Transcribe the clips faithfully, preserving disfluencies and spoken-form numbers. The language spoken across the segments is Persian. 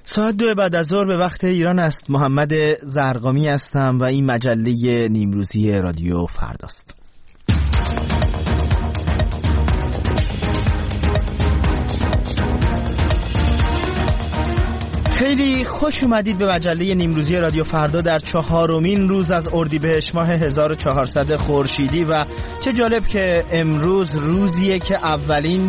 ساعت دو بعد از ظهر به وقت ایران است. محمد زرقامی هستم و این مجله نیمروزی رادیو فرداست. خیلی خوش اومدید به مجله نیمروزی رادیو فردا در چهارمین روز از اردیبهشت ماه هزار و چهارصد خورشیدی و چه جالب که امروز روزیه که اولین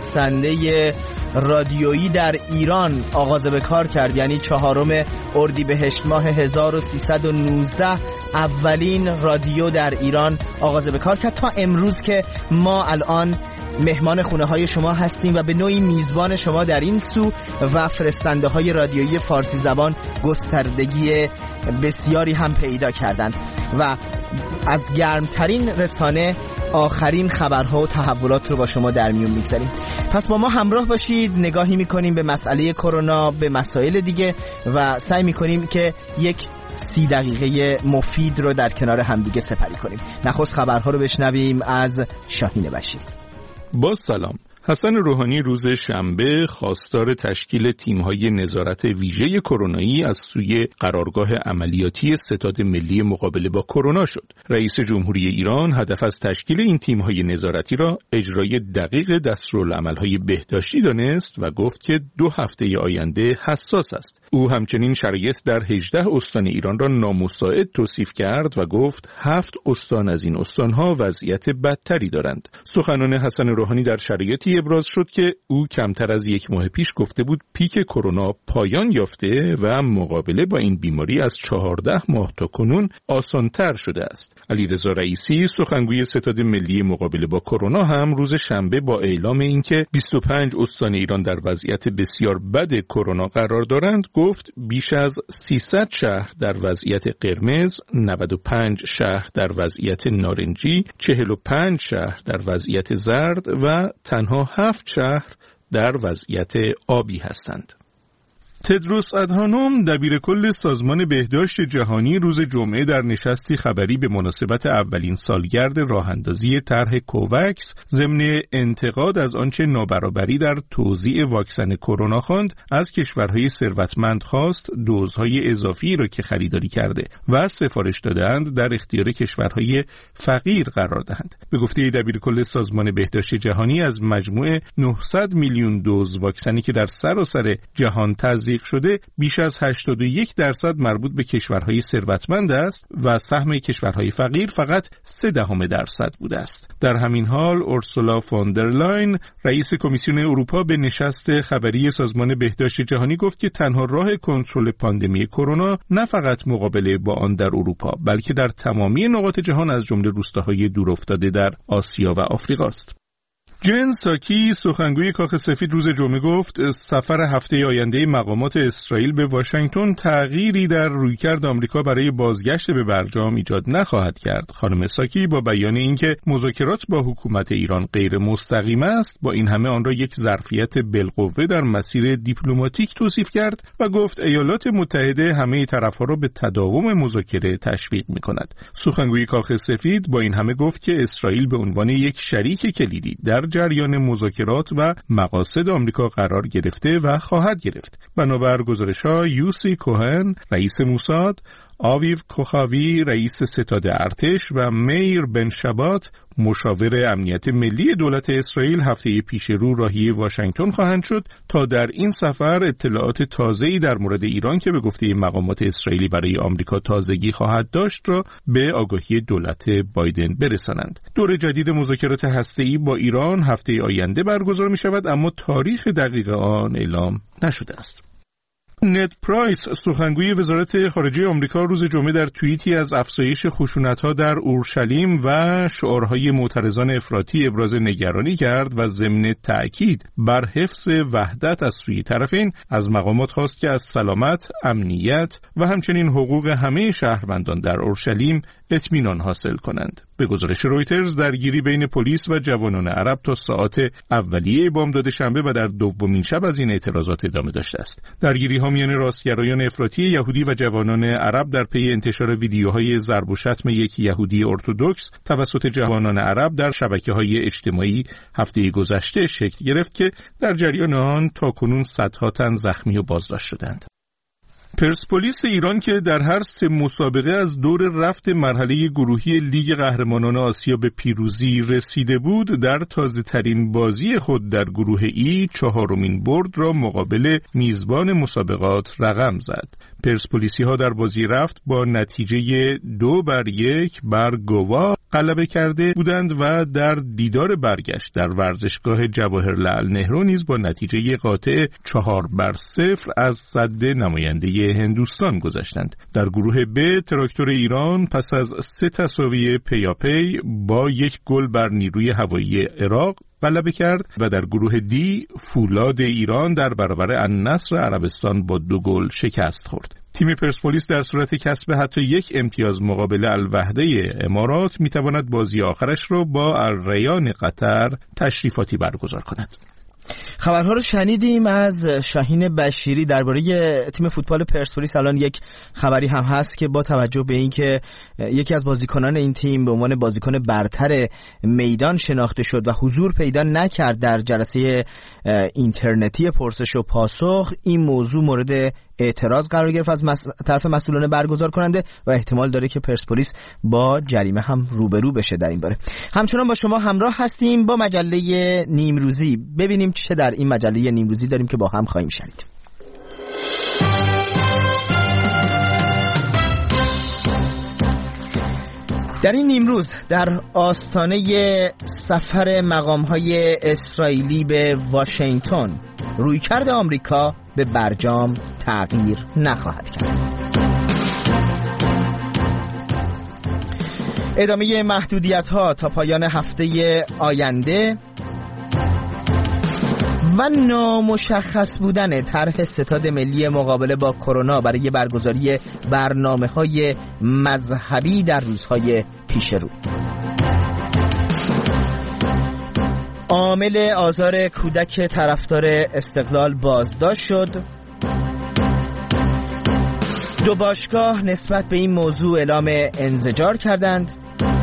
فرستنده رادیویی در ایران آغاز به کار کرد، یعنی چهارم اردیبهشت ماه هزار و سیصد و نوزده اولین رادیو در ایران آغاز به کار کرد. تا امروز که ما الان مهمان خونه های شما هستیم و به نوعی میزبان شما در این سو و فرستنده های رادیویی فارسی زبان گستردگی بسیاری هم پیدا کردند و از گرمترین رسانه آخرین خبرها و تحولات رو با شما در میون میگذاریم. پس با ما همراه باشید، نگاهی میکنیم به مسئله کرونا، به مسائل دیگه و سعی میکنیم که یک سی دقیقه مفید رو در کنار همدیگه سپری کنیم. نخست خبرها رو بشنویم از شاهین بشیر. با سلام. حسن روحانی روز شنبه خواستار تشکیل تیم‌های نظارت ویژه کرونایی از سوی قرارگاه عملیاتی ستاد ملی مقابله با کرونا شد. رئیس جمهوری ایران هدف از تشکیل این تیم‌های نظارتی را اجرای دقیق دستورالعمل‌های بهداشتی دانست و گفت که دو هفته آینده حساس است. او همچنین شرایط در هجده استان ایران را نامساعد توصیف کرد و گفت هفت استان از این استان‌ها وضعیت بدتری دارند. سخنان حسن روحانی در شرایطی ابراز شد که او کمتر از یک ماه پیش گفته بود پیک کرونا پایان یافته و مقابله با این بیماری از چهارده ماه تا کنون آسان‌تر شده است. علیرضا رئیسی سخنگوی ستاد ملی مقابله با کرونا هم روز شنبه با اعلام اینکه بیست و پنج استان ایران در وضعیت بسیار بد کرونا قرار دارند گفت بیش از سیصد شهر در وضعیت قرمز، نود و پنج شهر در وضعیت نارنجی، چهل و پنج شهر در وضعیت زرد و تنها هفت شهر در وضعیت آبی هستند. تدروس ادهانوم دبیرکل سازمان بهداشت جهانی روز جمعه در نشستی خبری به مناسبت اولین سالگرد راهاندازی طرح کوواکس ضمن انتقاد از آنچه نابرابری در توزیع واکسن کرونا خواند از کشورهای ثروتمند خواست دوزهای اضافی را که خریداری کرده و سفارش دادند در اختیار کشورهای فقیر قرار دهند. به گفته دبیرکل سازمان بهداشت جهانی از مجموع نهصد میلیون دوز واکسنی که در سراسر جهان تزریق شده بیش از هشتاد و یک درصد مربوط به کشورهای ثروتمند است و سهم کشورهای فقیر فقط سه دهم درصد بوده است. در همین حال اورسولا فون در لاین رئیس کمیسیون اروپا به نشست خبری سازمان بهداشت جهانی گفت که تنها راه کنترل پاندمی کرونا نه فقط مقابله با آن در اروپا بلکه در تمامی نقاط جهان از جمله روستاهای دورافتاده در آسیا و آفریقا است. جن ساکی سخنگوی کاخ سفید روز جمعه گفت سفر هفته آینده مقامات اسرائیل به واشنگتن تغییری در رویکرد آمریکا برای بازگشت به برجام ایجاد نخواهد کرد. خانم ساکی با بیان اینکه مذاکرات با حکومت ایران غیر مستقیم است، با این همه آن را یک ظرفیت بالقوه در مسیر دیپلماتیک توصیف کرد و گفت ایالات متحده همه طرف‌ها را به تداوم مذاکره تشویق می‌کند. سخنگوی کاخ سفید با این همه گفت که اسرائیل به عنوان یک شریک کلیدی در جریان مذاکرات و مقاصد آمریکا قرار گرفته و خواهد گرفت. بنابر گزارش‌ها یوسی کوهن رئیس موساد، آویو کوخاوی رئیس ستاد ارتش و میر بن شبات مشاور امنیت ملی دولت اسرائیل هفته پیش رو راهی واشنگتن خواهند شد تا در این سفر اطلاعات تازه‌ای در مورد ایران که به گفته مقامات اسرائیلی برای آمریکا تازگی خواهد داشت را به آگاهی دولت بایدن برسانند. دور جدید مذاکرات هسته‌ای با ایران هفته آینده برگزار می‌شود اما تاریخ دقیق آن اعلام نشده است. نت پرایس سخنگوی وزارت خارجه آمریکا روز جمعه در توییتی از افزایش خشونت‌ها در اورشلیم و شعارهای معترضان افراطی ابراز نگرانی کرد و ضمن تأکید بر حفظ وحدت از سوی طرفین از مقامات خواست که از سلامت، امنیت و همچنین حقوق همه شهروندان در اورشلیم اطمینان حاصل کنند. به گزارش رویترز درگیری بین پلیس و جوانان عرب تا ساعات اولیه بامداد شنبه و در دومین شب از این اعتراضات ادامه داشته است. درگیری‌ها میان راستگرایان افراطی یهودی و جوانان عرب در پی انتشار ویدیوهای ضرب و شتم یک یهودی ارتدوکس توسط جوانان عرب در شبکه‌های اجتماعی هفته گذشته شکل گرفت که در جریان آن تاکنون صدها تن زخمی و بازداشت شدند. پرسپولیس ایران که در هر سه مسابقه از دور رفت مرحله گروهی لیگ قهرمانان آسیا به پیروزی رسیده بود، در تازه ترین بازی خود در گروه ای چهارمین برد را مقابل میزبان مسابقات رقم زد. پرسپولیسی ها در بازی رفت با نتیجه دو بر یک بر گوا غلبه کرده بودند و در دیدار برگشت در ورزشگاه جواهرلعل نهرو نیز با نتیجه قاطع چهار بر صفر از سد نماینده هندوستان گذشتند. در گروه ب تراکتور ایران پس از سه تساوی پیاپی با یک گل بر نیروی هوایی عراق غلبه کرد و در گروه دی فولاد ایران در برابر النصر عربستان با دو گل شکست خورد. تیم پرسپولیس در صورت کسب حتی یک امتیاز مقابل الوحده امارات میتواند بازی آخرش را با الریان قطر تشریفاتی برگزار کند. خبرها رو شنیدیم از شاهین بشیری درباره تیم فوتبال پرسپولیس. الان یک خبری هم هست که با توجه به اینکه یکی از بازیکنان این تیم به عنوان بازیکن برتر میدان شناخته شد و حضور پیدا نکرد در جلسه اینترنتی پرسش و پاسخ، این موضوع مورد اعتراض قرار گرفت از مس... طرف مسئولان برگزار کننده و احتمال داره که پرسپولیس با جریمه هم روبرو بشه در این باره. همچنان با شما همراه هستیم با مجله نیمروزی، ببینیم چه در این مجله نیمروزی داریم که با هم خواهیم شنید. در این نیمروز در آستانه سفر مقام‌های اسرائیلی به واشنگتن، رویکرد آمریکا به برجام تغییر نخواهد کرد. ادامه محدودیت‌ها تا پایان هفته آینده و نامشخص بودن طرح ستاد ملی مقابله با کرونا برای برگزاری برنامه‌های مذهبی در روزهای پیش رو. عامل آزار کودک طرفدار استقلال بازداشت شد. دو باشگاه نسبت به این موضوع اعلام انزجار کردند،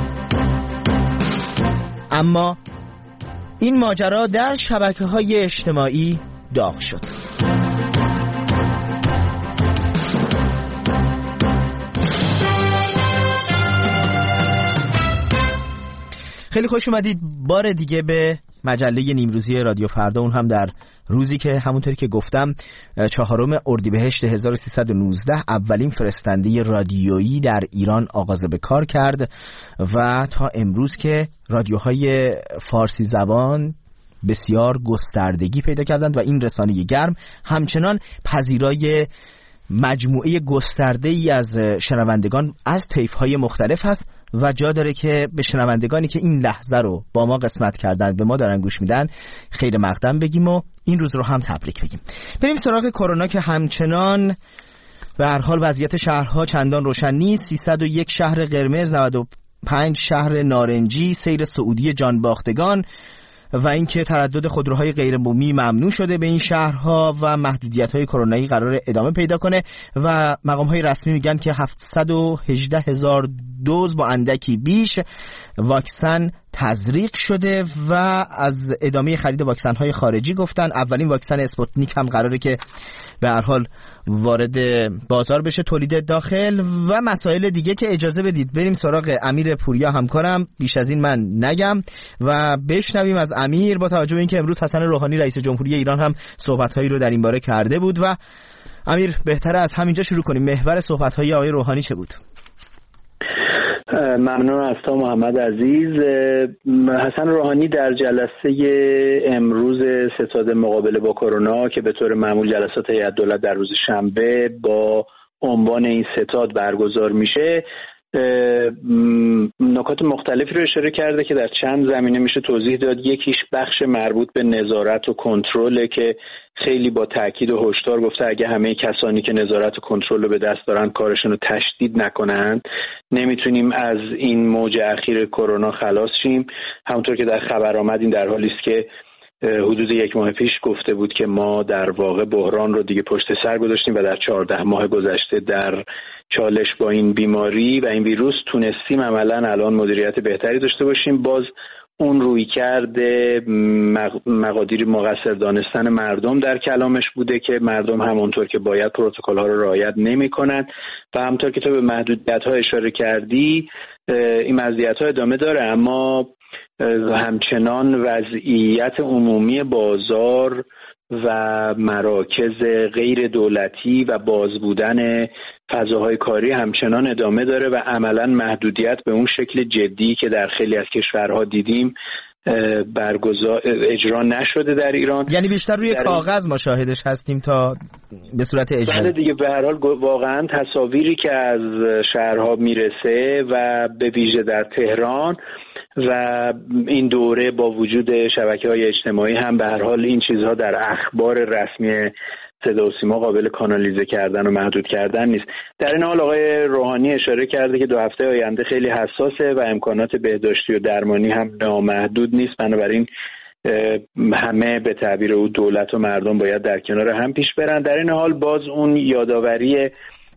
اما این ماجرا در شبکه‌های اجتماعی داغ شد. خیلی خوش اومدید بار دیگه به مجله نیمروزی رادیو فردا، اون هم در روزی که همونطوری که گفتم چهارم اردیبهشت هزار و سیصد و نوزده اولین فرستنده رادیویی در ایران آغاز به کار کرد و تا امروز که رادیوهای فارسی زبان بسیار گستردگی پیدا کردند و این رسانه گرم همچنان پذیرای مجموعه گسترده ای از شنوندگان از طیف‌های مختلف هست و جا داره که به شنوندگانی که این لحظه رو با ما قسمت کردن، به ما دارن گوش میدن، خیر مقدم بگیم و این روز رو هم تبریک بگیم. بریم سراغ کرونا که همچنان به هر حال وضعیت شهرها چندان روشن نیست. سیصد و یک شهر قرمز، نود و پنج شهر نارنجی، سیر سعودی جانباختگان و اینکه تردد خودروهای غیر بومی ممنوع شده به این شهرها و محدودیت‌های کرونایی قرار ادامه پیدا کنه و مقام‌های رسمی میگن که هفتصد و هجده هزار دوز با اندکی بیش واکسن تزریق شده و از ادامه خرید واکسن‌های خارجی گفتن. اولین واکسن اسپوتنیک هم قراره که به هر حال وارد بازار بشه، تولید داخل و مسائل دیگه که اجازه بدید بریم سراغ امیر پوریا همکارم، بیش از این من نگم و بشنویم از امیر با توجه به اینکه امروز حسن روحانی رئیس جمهوری ایران هم صحبت‌هایی رو در این باره کرده بود. و امیر بهتره از همینجا شروع کنیم، محور صحبت‌های آقای روحانی چه بود؟ ممنون از تو محمد عزیز. حسن روحانی در جلسه امروز ستاد مقابله با کرونا که به طور معمول جلسات هیئت دولت در روز شنبه با عنوان این ستاد برگزار میشه، نکات مختلفی رو اشاره کرده که در چند زمینه میشه توضیح داد. یکیش بخش مربوط به نظارت و کنترله که خیلی با تاکید و هشدار گفته اگه همه کسانی که نظارت و کنترل رو به دست دارن کارشون رو تشدید نکنن نمیتونیم از این موج اخیر کرونا خلاص شیم. همونطور که در خبر آمد این در حالی است که حدود یک ماه پیش گفته بود که ما در واقع بحران رو دیگه پشت سر گذاشتیم و در چهارده ماه گذشته در چالش با این بیماری و این ویروس تونستیم عملاً الان مدیریت بهتری داشته باشیم. باز اون روی کرده مقادیر مقصر دانستن مردم در کلامش بوده که مردم همونطور که باید پروتکل‌ها رو رعایت نمی‌کنند و همونطور که تو به محدودیت‌ها اشاره کردی این محدودیت‌ها ادامه داره، اما همچنان وضعیت عمومی بازار و مراکز غیر دولتی و باز بودن فضاهای کاری همچنان ادامه داره و عملاً محدودیت به اون شکل جدی که در خیلی از کشورها دیدیم برگزار اجرا نشده در ایران. یعنی بیشتر روی کاغذ ما شاهدش هستیم تا به صورت اجرا. بله دیگه، به هر حال واقعا تصاویری که از شهرها میرسه و به ویژه در تهران و این دوره با وجود شبکه‌های اجتماعی هم به هر حال این چیزها در اخبار رسمی صدا و سیما قابل کانالیزه کردن و محدود کردن نیست. در این حال آقای روحانی اشاره کرده که دو هفته آینده خیلی حساسه و امکانات بهداشتی و درمانی هم نامحدود نیست، بنابراین همه به تعبیر او دولت و مردم باید در کنار هم پیش برن. در این حال باز اون یادآوری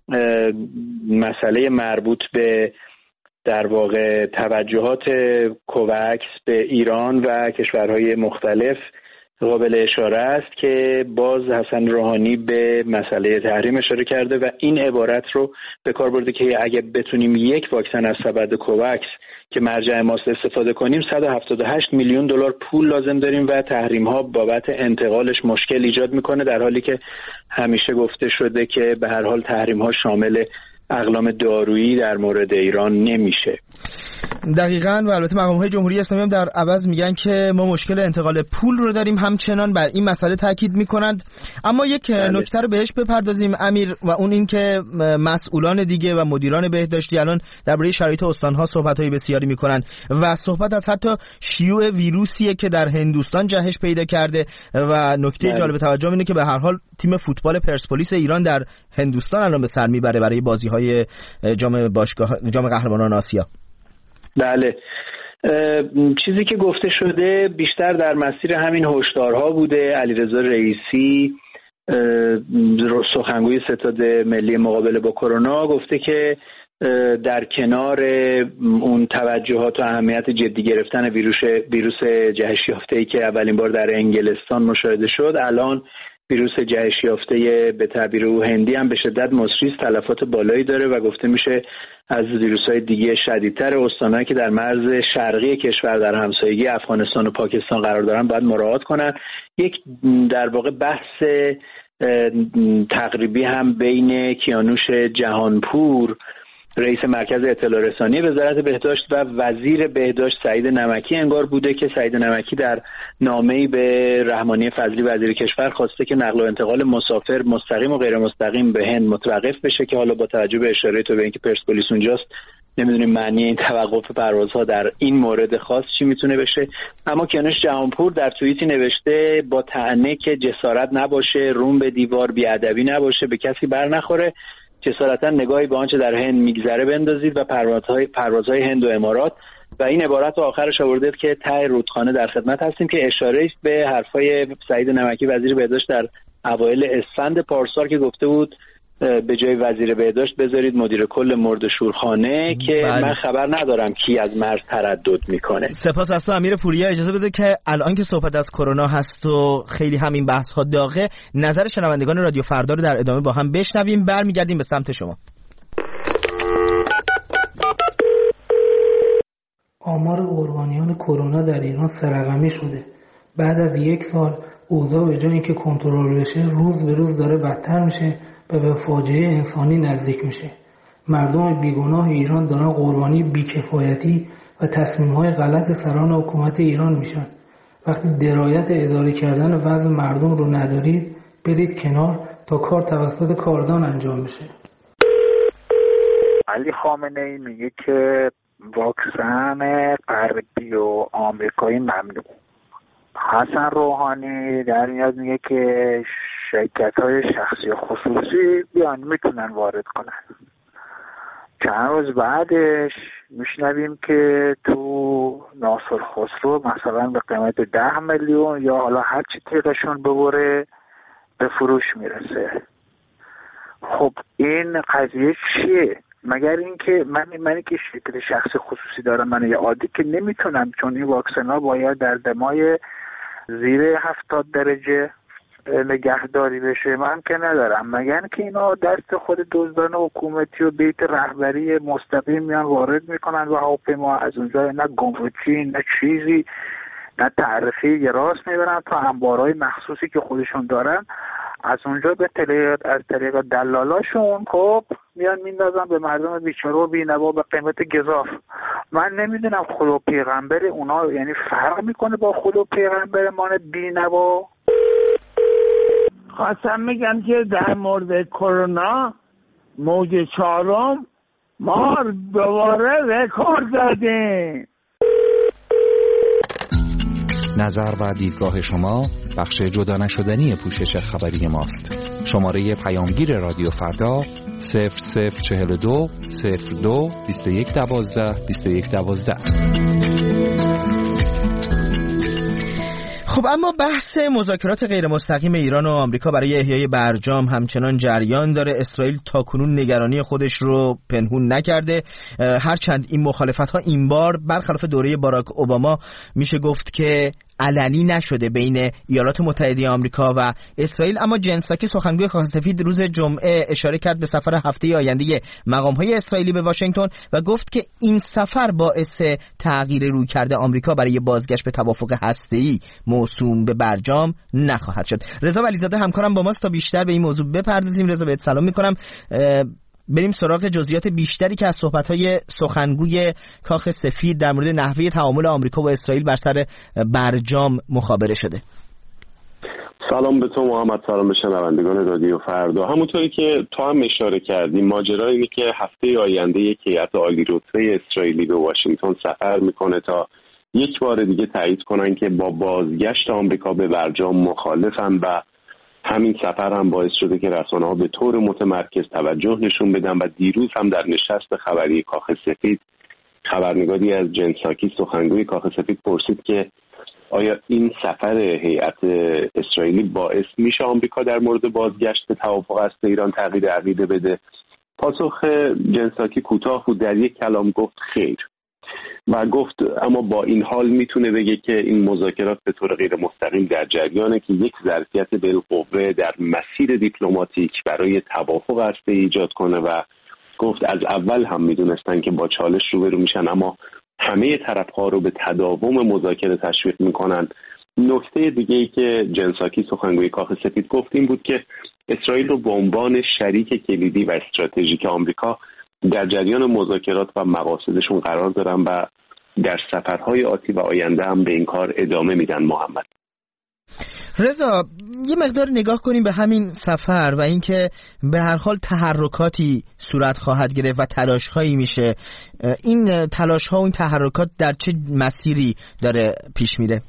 مسئله مربوط به در واقع توجهات کووکس به ایران و کشورهای مختلف قابل اشاره است که باز حسن روحانی به مسئله تحریم اشاره کرده و این عبارت رو به کار برده که اگه بتونیم یک واکسن از سبد کووکس که مرجع ماست استفاده کنیم صد و هفتاد و هشت میلیون دلار پول لازم داریم و تحریم ها بابت انتقالش مشکل ایجاد میکنه، در حالی که همیشه گفته شده که به هر حال تحریم ها شامل اقلام دارویی در مورد ایران نمیشه. دقیقاً. و البته مقام‌های جمهوری اسلامی هم در عوض میگن که ما مشکل انتقال پول رو داریم، همچنان بر این مسئله تاکید میکنند. اما یک نکته رو بهش بپردازیم امیر، و اون این که مسئولان دیگه و مدیران بهداشتی الان درباره شرایط استان‌ها صحبت‌های بسیاری میکنن و صحبت از حتی شیوع ویروسیه که در هندوستان جهش پیدا کرده و نکته جالب توجه اینه که به هر حال تیم فوتبال پرسپولیس ایران در هندوستان الان به سر میبره برای بازی‌های جام باشگاه جام قهرمانان آسیا. بله، چیزی که گفته شده بیشتر در مسیر همین هشدارها بوده. علیرضا رئیسی سخنگوی ستاد ملی مقابله با کرونا گفته که در کنار اون توجهات و اهمیت جدی گرفتن ویروس ویروس جهش یافته‌ای که اولین بار در انگلستان مشاهده شد، الان ویروس جهش یافته به تعبیر او هندی هم به شدت مصری تلفات بالایی داره و گفته میشه از ویروس‌های دیگه شدیدتر. استان‌هایی که در مرز شرقی کشور در همسایگی افغانستان و پاکستان قرار دارن باید مراعات کنن. یک در واقع بحث تقریبی هم بین کیانوش جهانپور رئیس مرکز اطلاع رسانی وزارت بهداشت و وزیر بهداشت سعید نمکی انگار بوده که سعید نمکی در نامه‌ای به رحمانی فضلی وزیر کشور خواسته که نقل و انتقال مسافر مستقیم و غیر مستقیم به هند متوقف بشه، که حالا با توجه به اشاره تو به اینکه پرسپولیس اونجاست نمیدونیم معنی این توقف پروازها در این مورد خاص چی میتونه بشه. اما کیانوش جهانپور در توییتی نوشته با طعنه که جسارت نباشه، روم به دیوار، بیادبی نباشه، به کسی بر نخوره، جسارتا نگاهی به آنچه در هند میگذره بندازید و پروازهای پروازهای هند و امارات. و این عبارت رو آخرش آورده که ته رودخانه در خدمت هستیم، که اشاره است به حرفای سعید نمکی وزیر بهداشت در اوایل اسفند پارسال که گفته بود به جای وزیر بهداشت بذارید مدیر کل مرد شورخانه که بله. من خبر ندارم کی از مرز تردد میکنه. سپاس از تو امیر پوریا. اجازه بده که الان که صحبت از کرونا هست و خیلی همین بحث ها داغه، نظر شنوندگان رادیو فردا رو در ادامه با هم بشنویم. برمیگردیم به سمت شما. آمار قربانیان کرونا در ایران سه رقمی شده. بعد از یک سال اوضاع به جای اینکه کنترل بشه روز به روز داره بدتر میشه و به فاجعه انسانی نزدیک میشه. مردم بیگناه ایران دارن قربانی بیکفایتی و تصمیم‌های غلط سران حکومت ایران میشن. وقتی درایت اداره کردن وضع مردم رو ندارید، برید کنار تا کار توسط کاردان انجام بشه. علی خامنه‌ای میگه که واکسن غربی و آمریکایی ممنوع. حسن روحانی در میاد میگه که شرکت‌های شخصی و خصوصی بیان میتونن وارد کنن. چند روز بعدش میشنویم که تو ناصر خسرو مثلا به قیمت ده میلیون یا حالا هر چی تیغشون ببره به فروش میرسه. خب این قضیه چیه؟ مگر اینکه من منی که شرکت شخصی خصوصی دارم، من یه عادی که نمیتونم، چون این واکسن ها باید در دمای زیر هفتاد درجه نگهداری بشه، من که ندارم. مگر که اینا دست خود دزدان حکومتی و بیت رهبری مستقیم میان وارد میکنن و هواپیما از اونجا نه گمرکی نه چیزی نه تعرفه یه راست میبرن تا انبارهای مخصوصی که خودشون دارن، از اونجا به طریق از طریق دلالاشون خب میان میندازن به مردم بیچاره و بی‌نوا به قیمت گزاف. من نمیدونم خدا و پیغمبر اونا یعنی فرق میکنه با خدا و پیغمبر ما بی‌نوا. خواستم میگم که در مورد کرونا موج چهارم ما دوباره رکورد زدیم. نظر و دیدگاه شما بخش جدا نشدنی پوشش خبری ماست. شماره پیامگیر رادیو فردا صفر صفر چهل و دو صفر دو بیست و یک دوازده بیست و یک دوازده. خب اما بحث مذاکرات غیر مستقیم ایران و آمریکا برای احیای برجام همچنان جریان داره. اسرائیل تاکنون نگرانی خودش رو پنهون نکرده، هرچند این مخالفت‌ها این بار برخلاف دوره باراک اوباما میشه گفت که علنی نشده بین ایالات متحده آمریکا و اسرائیل. اما جن ساکی سخنگوی کاخ سفید روز جمعه اشاره کرد به سفر هفته آینده مقام‌های اسرائیلی به واشنگتن و گفت که این سفر باعث تغییر رویکرد آمریکا برای بازگشت به توافق هسته‌ای موسوم به برجام نخواهد شد. رضا ولیزاده همکارم با ماست تا بیشتر به این موضوع بپردازیم. رضا بهت سلام می‌کنم. بریم سراغ جزئیات بیشتری که از صحبت‌های سخنگوی کاخ سفید در مورد نحوه تعامل آمریکا و اسرائیل بر سر برجام مخابره شده. سلام به تو محمد، سلام به شنوندگان رادیو فردا. همونطوری که تو هم اشاره کردی، ماجرا اینه که هفته آینده یک هیئت عالی رتبه اسرائیلی به واشنگتن سفر میکنه تا یک بار دیگه تایید کنن که با بازگشت آمریکا به برجام مخالفن و همین سفر هم باعث شده که رسانه‌ها به طور متمرکز توجه نشون بدن و دیروز هم در نشست خبری کاخ سفید خبرنگاری از جن ساکی سخنگوی کاخ سفید پرسید که آیا این سفر هیئت اسرائیلی باعث میشه آمریکا در مورد بازگشت به توافق هسته ایران تغییر عقیده بده؟ پاسخ جن ساکی کوتاه بود، در یک کلام گفت خیر، و گفت اما با این حال میتونه بگه که این مذاکرات به طور غیر مستقیم در جریانه که یک ظرفیت بالقوه در مسیر دیپلماتیک برای توافق هسته ایجاد کنه و گفت از اول هم میدونستن که با چالش روبرو میشن اما همه طرف‌ها رو به تداوم مذاکره تشویق میکنن. نکته دیگه ای که جن ساکی سخنگوی کاخ سفید گفت این بود که اسرائیل رو به عنوان شریک کلیدی و استراتژیک آمریکا در جریان مذاکرات و مقاصدشون قرار دارن و در سفرهای آتی و آینده هم به این کار ادامه میدن. محمد رضا، یه مقدار نگاه کنیم به همین سفر و اینکه به هر حال تحرکاتی صورت خواهد گرفت و تلاش‌هایی میشه. این تلاش‌ها و این تحرکات در چه مسیری داره پیش میره؟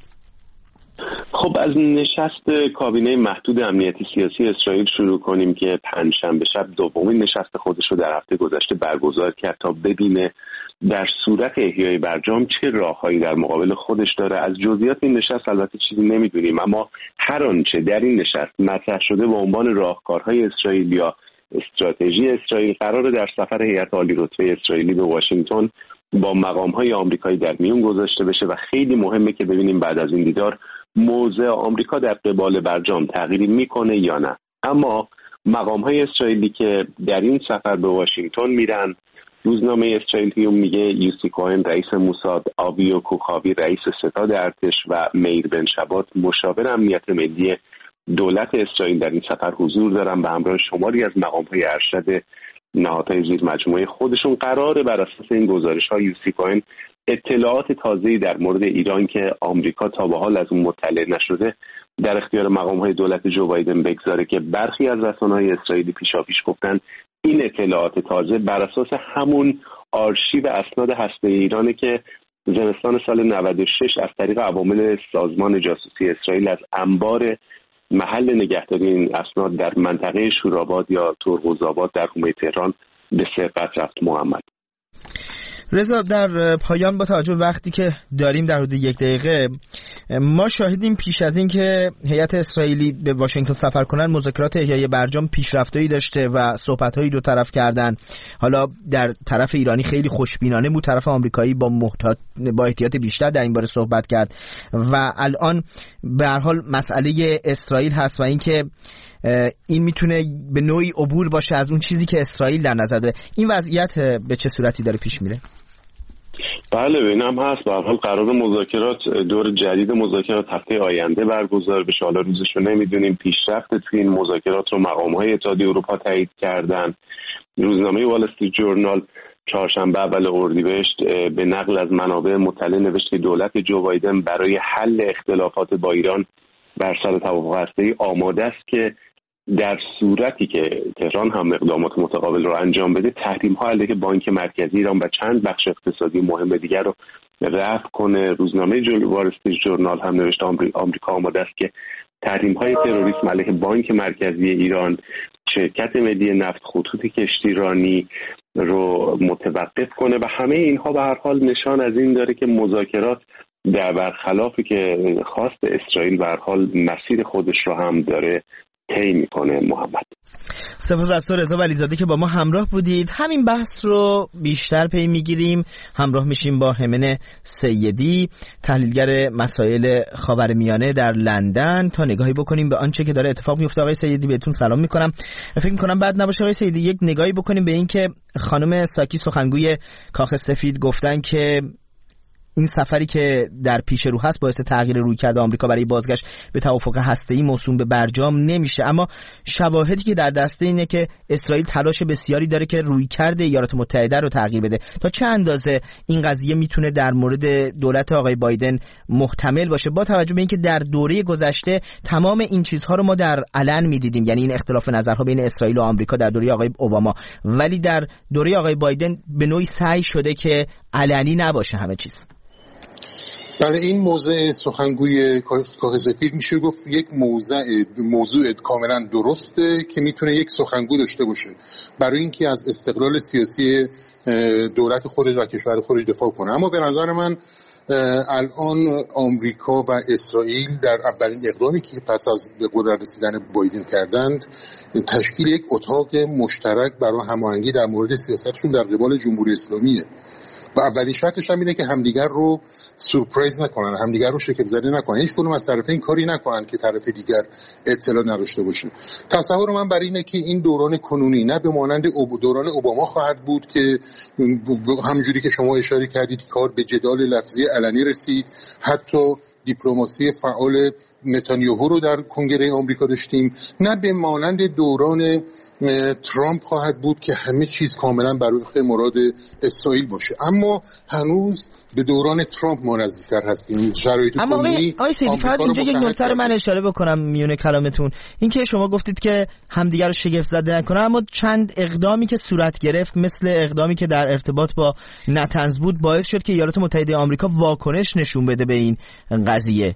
خب از نشست کابینه محدود امنیتی سیاسی اسرائیل شروع کنیم که پنجشنبه شب دومین نشست خودش رو در هفته گذشته برگزار کرد تا ببینه در صورت احیای برجام چه راههایی در مقابل خودش داره. از جزئیات این نشست البته چیزی نمیدونیم، اما هر آنچه در این نشست مطرح شده به عنوان راهکارهای اسرائیل یا استراتژی اسرائیل قراره در سفر هیئت عالی رتبه اسرائیلی به واشنگتن با مقام‌های آمریکایی در میون گذاشته بشه و خیلی مهمه که ببینیم بعد از این دیدار موضع آمریکا در قبال برجام تغییری میکنه یا نه. اما مقام‌های اسرائیلی که در این سفر به واشنگتن میرن، روزنامه اسرائیل میگه یوسی کوهن رئیس موساد، آویو کوخاوی رئیس ستاد ارتش و میر بن شبات مشاور امنیت ملی دولت اسرائیل در این سفر حضور دارن به همراه شماری از مقام‌های ارشد نهادهای زیر مجموعه خودشون. قراره بر اساس این گزارش‌ها یوسی کوهن اطلاعات تازه‌ای در مورد ایران که آمریکا تا به حال از اون مطلع نشده در اختیار مقام‌های دولت جو بایدن بگذاره که برخی از رسانه‌های اسرائیلی پیشاپیش گفتن این اطلاعات تازه بر اساس همون آرشیو اسناد هسته ایرانه که زمستان سال نود و شش از طریق عوامل سازمان جاسوسی اسرائیل از انبار محل نگهداری این اسناد در منطقه شوراباد یا ترقوزآباد در حومه تهران به سرقت رفت. محمد رضا، در پایان با توجه به وقتی که داریم در حدود یک دقیقه، ما شاهدیم پیش از این که هیئت اسرائیلی به واشنگتن سفر کنن مذاکرات احیای برجام پیشرفتایی داشته و صحبت‌های دو طرف کردن. حالا در طرف ایرانی خیلی خوشبینانه بود، طرف آمریکایی با محتاط با احتیاط بیشتر در این باره صحبت کرد و الان به هر حال مسئله اسرائیل هست و اینکه این میتونه به نوعی عبور باشه از اون چیزی که اسرائیل در نظر داره. این وضعیت به چه صورتی داره پیش میره؟ بله اینم هست. به هر حال قرار مذاکرات، دور جدید مذاکرات هفته آینده برگزار بشه. حالا روزشو نمیدونیم. پیشرفت توی این مذاکرات رو مقام‌های اتحادیه اروپا تایید کردن. روزنامه وال استریت جورنال چهارشنبه اول اردیبهشت به نقل از منابع مطلع نوشت که دولت جو بایدن برای حل اختلافات با ایران بر سر توافق هسته‌ای آماده است که در صورتی که تهران هم اقدامات متقابل رو انجام بده، تحریم‌ها علیه بانک مرکزی ایران و چند بخش اقتصادی مهم دیگر رو رفع کنه. روزنامه وال استریت جورنال هم نوشته آمریکا آماده است که تحریم‌های تروریسم علیه بانک مرکزی ایران، شرکت ملی نفت، خطوط کشتیرانی رو متوقف کنه و همه اینها به هر حال نشان از این داره که مذاکرات در برخلافی که خواست اسرائیل به هر حال مسیر خودش رو هم داره طی میکنه. محمد سپاس از تو رضا ولیزاده که با ما همراه بودید. همین بحث رو بیشتر پی میگیریم، همراه میشیم با همن سیدی، تحلیلگر مسائل خاورمیانه در لندن، تا نگاهی بکنیم به آنچه که داره اتفاق میفته. آقای سیدی بهتون سلام میکنم. فکر میکنم بعد نباشه آقای سیدی یک نگاهی بکنیم به این که خانم ساکی سخنگوی کاخ سفید گفتن که این سفری که در پیش رو هست باعث تغییر رویکرد آمریکا برای بازگشت به توافق هسته‌ای موسوم به برجام نمیشه، اما شواهدی که در دسته اینه که اسرائیل تلاش بسیاری داره که رویکرد ایالات متحده رو تغییر بده. تا چه اندازه این قضیه میتونه در مورد دولت آقای بایدن محتمل باشه، با توجه به اینکه در دوره گذشته تمام این چیزها رو ما در علن میدیدیم، یعنی این اختلاف نظرها بین اسرائیل و آمریکا در دوره آقای اوباما، ولی در دوره آقای بایدن به نوعی سعی شده که علنی نباشه همه چیز. برای این موضع سخنگوی کاخ سفید میشه گفت یک موضع موضوع کاملا درسته که میتونه یک سخنگو داشته باشه برای اینکه از استقلال سیاسی دولت خودش و کشور خودش دفاع کنه. اما به نظر من الان آمریکا و اسرائیل در اولین اقدامی که پس از به قدرت رسیدن بایدن کردند، تشکیل یک اتاق مشترک برای هماهنگی در مورد سیاستشون در قبال جمهوری اسلامیه و اولین شرطش هم اینه که همدیگر رو سورپرایز نکنن، همدیگر رو شگفت زده نکنن، هیچ کدوم از طرفین کاری نکنن که طرف دیگر اطلاع نداشته باشه. تصور من بر اینه که این دوران کنونی نه به مانند دوران اوباما خواهد بود که همونجوری که شما اشاره کردید کار به جدال لفظی علنی رسید، حتی دیپلماسی فعال نتانیاهو رو در کنگره آمریکا داشتیم، نه به مانند دوران ترامپ خواهد بود که همه چیز کاملا برای مراد اسرائیل باشه. اما هنوز به دوران ترامپ ما نزدیکتر هستیم. شرایط اما آقای آقای سیدی فقط اینجا یک نکته رو من اشاره بکنم میونه کلامتون، این که شما گفتید که همدیگر رو شگفت زده نکنن، اما چند اقدامی که صورت گرفت مثل اقدامی که در ارتباط با نتنز بود باعث شد که ایالات متحده آمریکا واکنش نشون بده به این قضیه.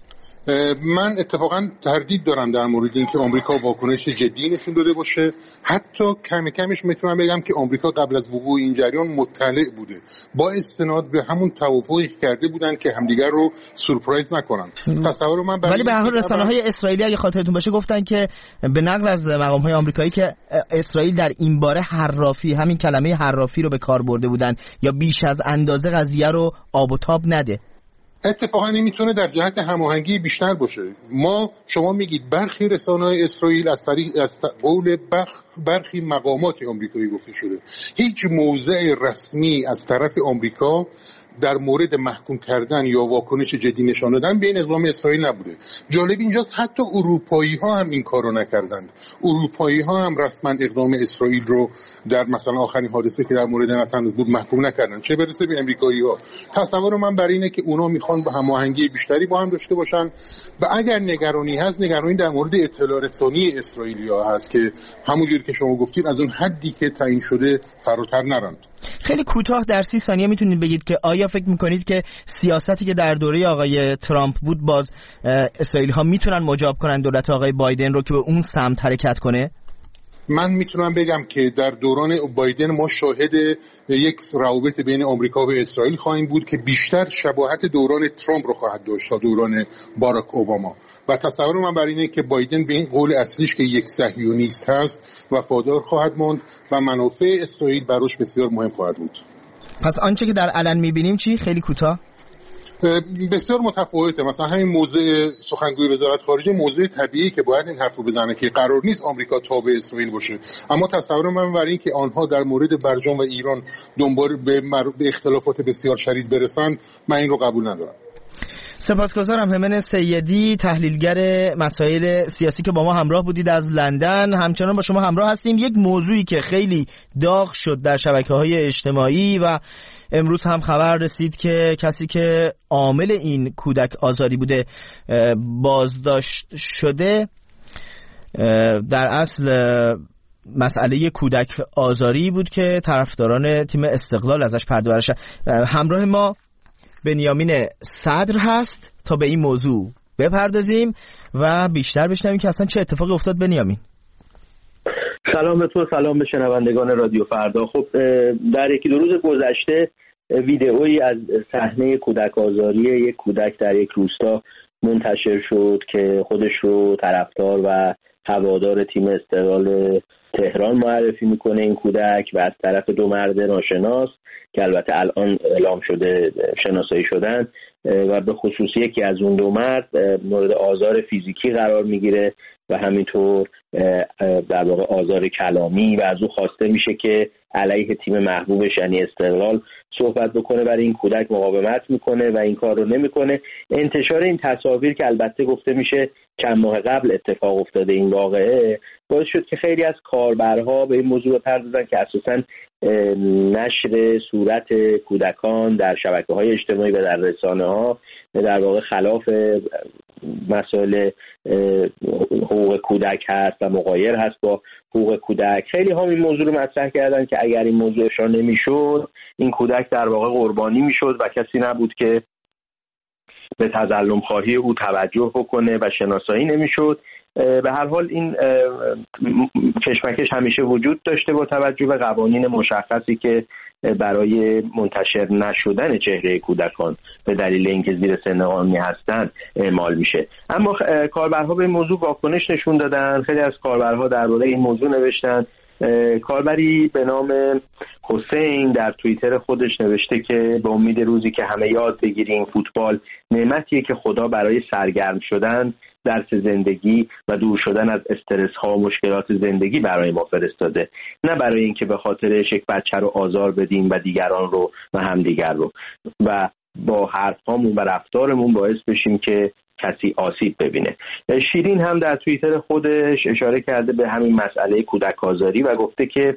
من اتفاقا تردید دارم در مورد اینکه آمریکا واکنش جدی نشون داده باشه. حتی کم کمش میتونم بگم که آمریکا قبل از وقوع این جریان مطلع بوده، با استناد به همون توافقی کرده بودن که همدیگر رو سورپرایز نکنن. تصور من ولی به هر حال رسانه‌های اسرائیلی اگه خاطرتون باشه گفتن که به نقل از مقام‌های آمریکایی که اسرائیل در این باره حرافی، همین کلمه حرافی رو به کار برده بودن یا بیش از اندازه قضیه رو آب و تاب نده. اتفاقا این میتونه در جهت هماهنگی بیشتر باشه. ما شما میگید برخی رسانه‌های اسرائیل از طریق از قول برخی مقامات آمریکایی گفته شده، هیچ موضع رسمی از طرف آمریکا در مورد محکوم کردن یا واکنش جدی نشان دادن بین اقدام اسرائیل نبوده. جالب اینجاست حتی اروپایی ها هم این کارو نکردند. اروپایی ها هم رسما اقدام اسرائیل رو در مثلا آخرین حادثه که در مورد نتنز بود محکوم نکردن، چه برسه به امریکایی ها. تصور من بر اینه که اونا میخوان به هماهنگی بیشتری با هم داشته باشن و اگر نگرانی هست، نگرانی در مورد اطلاع رسانی اسرائیلی‌ها هست که همونجوری که شما گفتید از اون حدی که تعیین شده فراتر نرند. خیلی کوتاه در سی ثانیه میتونید بگید که آیا فکر میکنید که سیاستی که در دوره آقای ترامپ بود باز اسرائیل ها میتونن مجاب کنن دولت آقای بایدن رو که به اون سمت حرکت کنه؟ من میتونم بگم که در دوران بایدن ما شاهد یک روابط بین آمریکا و اسرائیل خواهیم بود که بیشتر شباهت دوران ترامپ رو خواهد داشت تا دوران باراک اوباما و تصور من بر اینه که بایدن به این قول اصلیش که یک صهیونیست هست وفادار خواهد ماند و منافع اسرائیل براش بسیار مهم خواهد بود. پس آنچه که در علن میبینیم چی؟ خیلی کوتاه بسیار متفاوته. مثلا همین موضع سخنگوی وزارت خارجه موضع طبیعی که باید این حرف رو بزنه که قرار نیست آمریکا تابع اسرائیل باشه، اما تصور من بر این که آنها در مورد برجام و ایران دنبال به, مر... به اختلافات بسیار شدید برسند، من این رو قبول ندارم. سپاسگزارم. همن سیدی، تحلیلگر مسائل سیاسی که با ما همراه بودید از لندن. همچنان با شما همراه هستیم. یک موضوعی که خیلی داغ شد در شبکه‌های اجتماعی و امروز هم خبر رسید که کسی که عامل این کودک آزاری بوده بازداشت شده. در اصل مسئله کودک آزاری بود که طرفداران تیم استقلال ازش پرده برشن. همراه ما بنیامین صدر هست تا به این موضوع بپردازیم و بیشتر بشنویم که اصلا چه اتفاقی افتاد. بنیامین سلام به تو، سلام به شنوندگان رادیو فردا. خب در یکی دو روز گذشته ویدئویی از صحنه کودک آزاری یک کودک در یک روستا منتشر شد که خودش رو طرفدار و هوادار تیم استقلال تهران معرفی میکنه این کودک و از طرف دو مرد ناشناس که البته الان اعلام شده شناسایی شدن و به خصوص یکی از اون دو مرد مورد آزار فیزیکی قرار میگیره و همینطور در واقع آزار کلامی و از او خواسته میشه که علیه تیم محبوبش یعنی استقلال صحبت بکنه. برای این کودک مقاومت میکنه و این کار رو نمیکنه. انتشار این تصاویر که البته گفته میشه چند ماه قبل اتفاق افتاده این واقعه باعث شد که خیلی از کاربرها به این موضوع پردازن که اساساً نشر صورت کودکان در شبکه‌های اجتماعی و در رسانه‌ها در واقع خلاف مسائل حقوق کودک هست و مغایر هست با حقوق کودک. خیلی هم این موضوع رو مطرح کردن که اگر این موضوع اشاره نمی‌شد این کودک در واقع قربانی می‌شد و کسی نبود که به تظلم خواهی او توجه بکنه و شناسایی نمی‌شد. به هر حال این کشمکش همیشه وجود داشته با توجه به قوانین مشخصی که برای منتشر نشدن چهره کودکان به دلیل اینکه زیر سن قانونی هستند اعمال میشه. اما کاربرها به این موضوع واکنش نشون دادن. خیلی از کاربرها درباره این موضوع نوشتن. کاربری به نام حسین در توییتر خودش نوشته که به امید روزی که همه یاد بگیریم فوتبال نعمتیه که خدا برای سرگرم شدن، درس زندگی و دور شدن از استرس ها و مشکلات زندگی برای ما فرستاده، نه برای اینکه به خاطرش یک بچه رو آزار بدیم و دیگران رو و همدیگر رو و با حرفامون و رفتارمون باعث بشیم که کسی آسیب ببینه. شیرین هم در توییتر خودش اشاره کرده به همین مسئله کودک آزاری و گفته که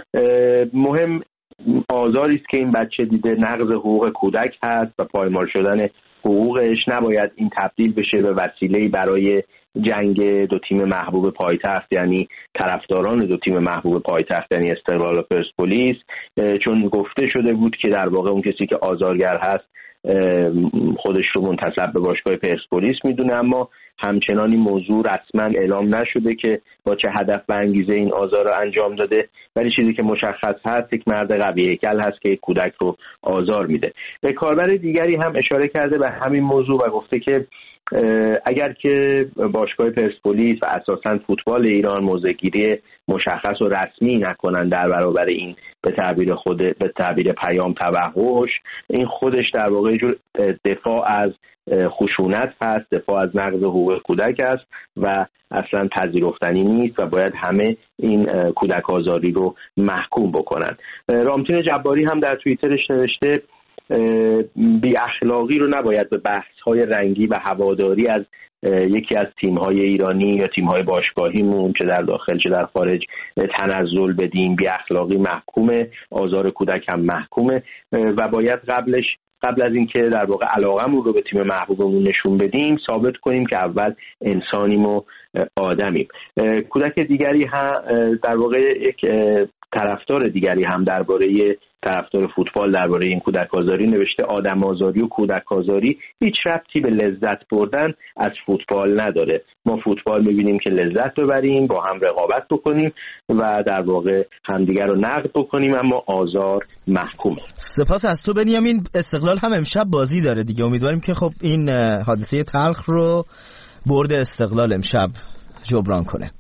مهم آزاری است که این بچه دیده نقض حقوق کودک هست و پایمال شدن حقوقش نباید این تبدیل بشه به وسیله‌ای برای جنگ دو تیم محبوب پایتخت یعنی طرفداران دو تیم محبوب پایتخت یعنی استقلال و پرسپولیس، چون گفته شده بود که در واقع اون کسی که آزارگر هست خودش رو منتسب به باشگاه پرسپولیس میدونه، اما همچنان این موضوع رسما اعلام نشده که با چه هدف و انگیزه این آزار رو انجام داده، ولی چیزی که مشخص هست یک مرد قوی هیکل هست که یک کودک رو آزار میده. به کاربر دیگری هم اشاره کرده به همین موضوع و گفته که اگر که باشگاه پرسپولیس و اساساً فوتبال ایران موضع‌گیری مشخص و رسمی نکنن در برابر این به تعبیر خود به تعبیر پیام توحش، این خودش در واقع جور دفاع از خشونت هست، دفاع از نقض حقوق کودک است و اصلا پذیرفتنی نیست و باید همه این کودک آزاری رو محکوم بکنن. رامتین جباری هم در توییترش نوشته بی اخلاقی رو نباید به بحث‌های رنگی و هواداری از یکی از تیم‌های ایرانی یا تیم‌های باشگاهیمون چه در داخل چه در خارج تنزل بدیم. بی اخلاقی محکومه، آزار کودک هم محکومه و باید قبلش قبل از اینکه در واقع علاقمون رو به تیم محبوبمون نشون بدیم ثابت کنیم که اول انسانیم و آدمیم. کودک دیگری هم در واقع یک طرفدار دیگری هم درباره طرفدار فوتبال درباره این کودک آزاری نوشته آدم آزاری و کودک آزاری هیچ ربطی به لذت بردن از فوتبال نداره. ما فوتبال می‌بینیم که لذت ببریم، با هم رقابت بکنیم و در واقع همدیگر رو نقد بکنیم، اما آزار محکومه. سپاس از تو بنیامین. استقلال هم امشب بازی داره دیگه، امیدواریم که خب این حادثه تلخ رو برد استقلال امشب جبران کنه.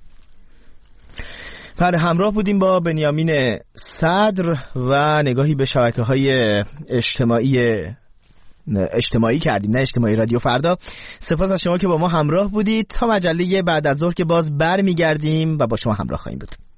پر همراه بودیم با بنیامین صدر و نگاهی به شبکه‌های اجتماعی اجتماعی کردیم، نه اجتماعی رادیو فردا. سپاس از شما که با ما همراه بودید. تا مجله بعد از ظهر که باز برمیگردیم و با شما همراه خواهیم بود.